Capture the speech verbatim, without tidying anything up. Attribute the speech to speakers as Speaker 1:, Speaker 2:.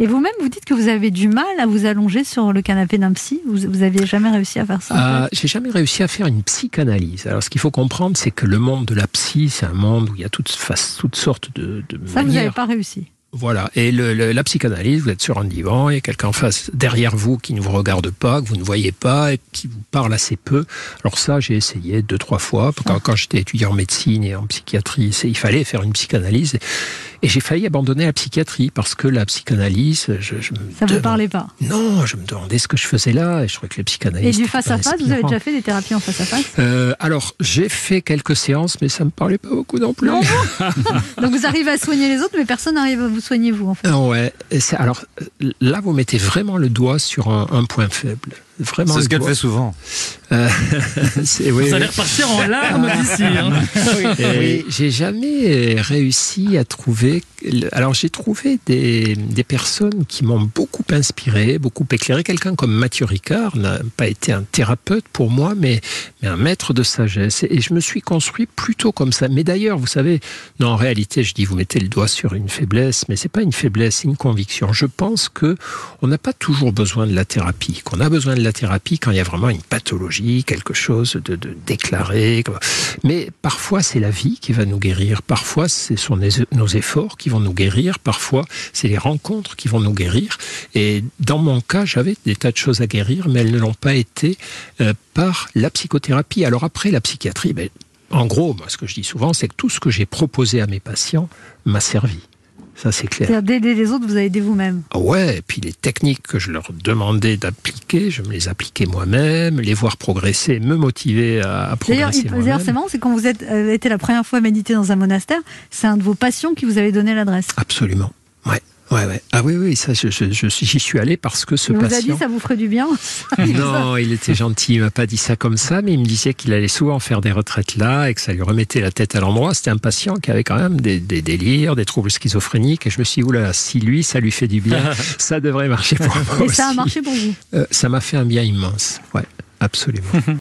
Speaker 1: Et vous-même, vous dites que vous avez du mal à vous allonger sur le canapé d'un psy. Vous, vous aviez jamais réussi à faire ça?
Speaker 2: euh,
Speaker 1: en fait
Speaker 2: J'ai jamais réussi à faire une psychanalyse. Alors, ce qu'il faut comprendre, c'est que le monde de la psy, c'est un monde où il y a toutes, toutes sortes de, de
Speaker 1: ça,
Speaker 2: manières.
Speaker 1: vous n'avez pas réussi.
Speaker 2: Voilà, et le, le, la psychanalyse, vous êtes sur un divan, il y a quelqu'un en face derrière vous qui ne vous regarde pas, que vous ne voyez pas, et qui vous parle assez peu. Alors ça, j'ai essayé deux, trois fois. Quand, quand j'étais étudiant en médecine et en psychiatrie, il fallait faire une psychanalyse. Et j'ai failli abandonner la psychiatrie parce que la psychanalyse, je, je me
Speaker 1: ça ne vous parlait pas?
Speaker 2: Non, je me demandais ce que je faisais là, et je trouvais que les psychanalystes...
Speaker 1: Et du face-à-face, vous avez déjà fait des thérapies en face-à-face?
Speaker 2: euh, Alors, j'ai fait quelques séances, mais ça ne me parlait pas beaucoup non plus.
Speaker 1: Non. Donc vous arrivez à soigner les autres, mais personne n'arrive à vous soigner vous, en fait.
Speaker 2: Ouais. Alors, là, vous mettez vraiment le doigt sur un, un point faible. Vraiment
Speaker 3: c'est ce qu'elle fait souvent.
Speaker 2: Euh,
Speaker 4: oui, vous allez repartir en larmes d'ici. Hein.
Speaker 2: Oui, j'ai jamais réussi à trouver. Alors j'ai trouvé des, des personnes qui m'ont beaucoup inspiré, beaucoup éclairé. Quelqu'un comme Mathieu Ricard n'a pas été un thérapeute pour moi, mais, mais un maître de sagesse. Et je me suis construit plutôt comme ça. Mais d'ailleurs, vous savez, non, en réalité, je dis, vous mettez le doigt sur une faiblesse, mais c'est pas une faiblesse, c'est une conviction. Je pense que on n'a pas toujours besoin de la thérapie, qu'on a besoin de la thérapie quand il y a vraiment une pathologie, quelque chose de, de déclaré. Mais parfois, c'est la vie qui va nous guérir. Parfois, ce sont nos efforts qui vont nous guérir. Parfois, c'est les rencontres qui vont nous guérir. Et dans mon cas, j'avais des tas de choses à guérir, mais elles ne l'ont pas été euh, par la psychothérapie. Alors après, la psychiatrie, ben, en gros, moi, ce que je dis souvent, c'est que tout ce que j'ai proposé à mes patients m'a servi. Ça, c'est clair.
Speaker 1: C'est-à-dire d'aider les autres, vous avez aidé vous-même.
Speaker 2: Ouais, et puis les techniques que je leur demandais d'appliquer, je me les appliquais moi-même, les voir progresser, me motiver à, à progresser moi-même.
Speaker 1: D'ailleurs, c'est marrant, c'est quand vous êtes euh, été la première fois méditer dans un monastère, c'est un de vos patients qui vous avait donné l'adresse.
Speaker 2: Absolument, ouais. Ouais, ouais. Ah oui, oui, ça, je, je, je, j'y suis allé parce que ce
Speaker 1: il
Speaker 2: patient...
Speaker 1: vous a dit ça vous ferait du bien?
Speaker 2: Non, il était gentil, il m'a pas dit ça comme ça, mais il me disait qu'il allait souvent faire des retraites là et que ça lui remettait la tête à l'endroit. C'était un patient qui avait quand même des, des délires, des troubles schizophréniques, et je me suis dit, oula, si lui, ça lui fait du bien, ça devrait marcher pour moi
Speaker 1: et
Speaker 2: aussi.
Speaker 1: ça a marché pour vous?
Speaker 2: euh, Ça m'a fait un bien immense, ouais, absolument.